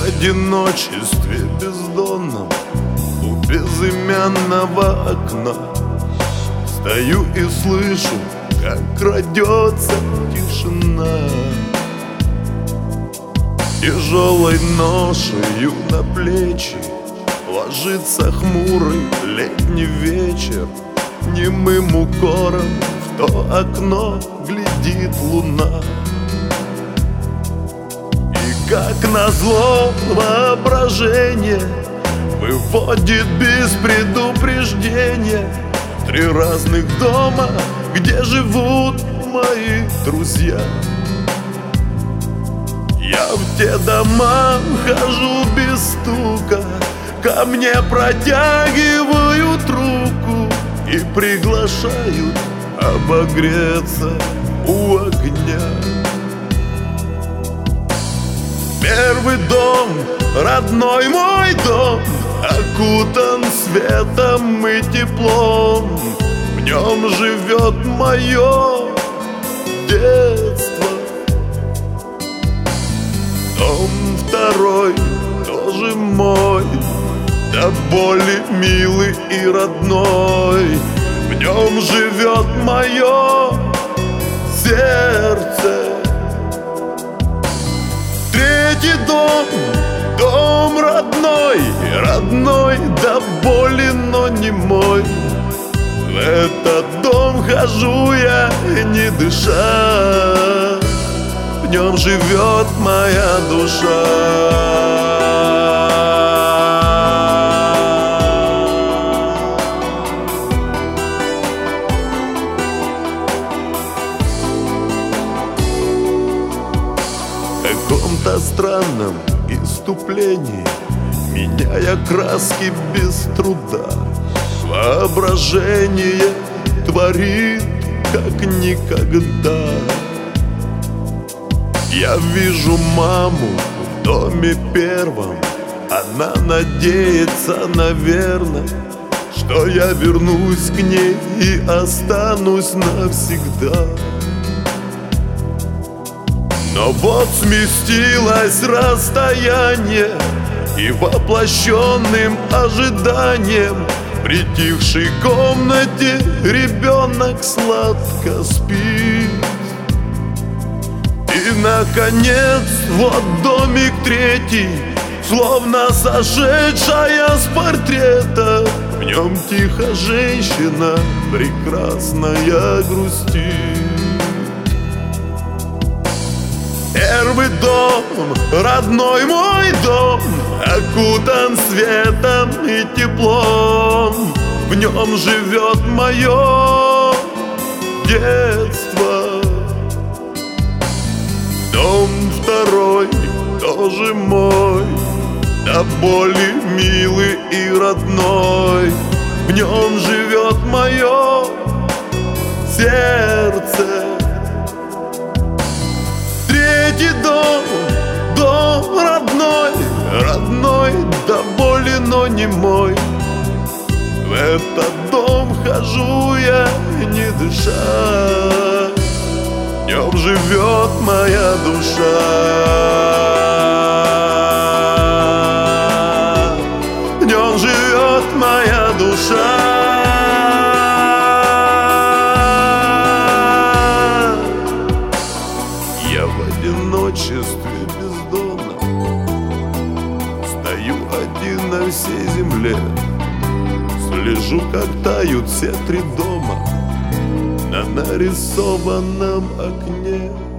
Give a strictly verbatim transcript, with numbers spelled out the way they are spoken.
в одиночестве бездонном у безымянного окна стою и слышу, как крадется тишина. Тяжелой ношею на плечи ложится хмурый летний вечер. Немым укором в то окно глядит луна. И как назло воображение выводит без предупреждения три разных дома, где живут мои друзья. Я в те дома хожу без стука, ко мне протягивают руку и приглашают обогреться у огня. Первый дом, родной мой дом, окутан светом и теплом. В нем живет мое детство. Дом второй тоже мой, до боли милый и родной. В нем живет мое сердце. Третий дом, дом родной, родной до боли, но не мой. В этот дом хожу я, не дыша. В нем живет моя душа. В каком-то странном иступлении, меняя краски без труда, воображение творит как никогда. Я вижу маму в доме первом. Она надеется, наверное, что я вернусь к ней и останусь навсегда. Но вот сместилось расстояние, и воплощенным ожиданием в притихшей комнате ребенок сладко спит. И, наконец, вот домик третий, словно сошедшая с портрета. В нем тихо женщина прекрасная грустит. Первый дом, родной мой дом, окутан светом и теплом. В нем живет мое детство. Дом второй тоже мой, до боли милый и родной. В нем живет мое сердце. Третий дом, дом родной, родной до боли, но не мой. В этот дом хожу я, не дыша. В нем живет моя душа. В нем живет моя душа. Я в одиночестве бездонном стою один на всей земле. Слежу, как тают все три дома на нарисованном окне.